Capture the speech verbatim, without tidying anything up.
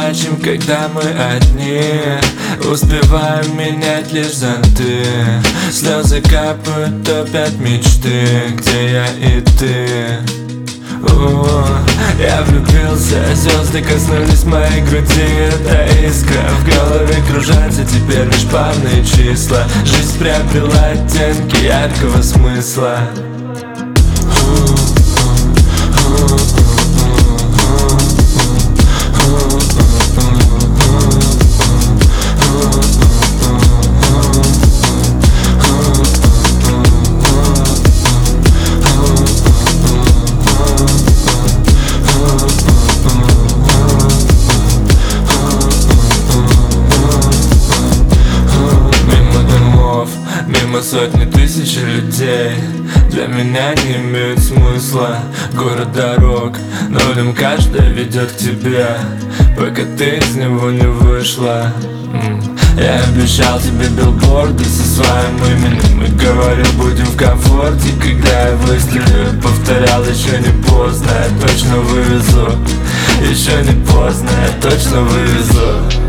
плачем, когда мы одни. Успеваем менять лишь зонты. Слезы капают, топят мечты. Где я и ты? О, я влюбился, звезды коснулись моей груди. Эта искра в голове кружится, теперь лишь парные числа. Жизнь приобрела оттенки яркого смысла. Мимо сотни тысяч людей для меня не имеют смысла. Город дорог, но в нем каждая ведет к тебе, пока ты из него не вышла. Я обещал тебе билборды со своим именем и говорил, будем в комфорте. Когда я выстрелю, повторял, еще не поздно, я точно вывезу. Еще не поздно, я точно вывезу.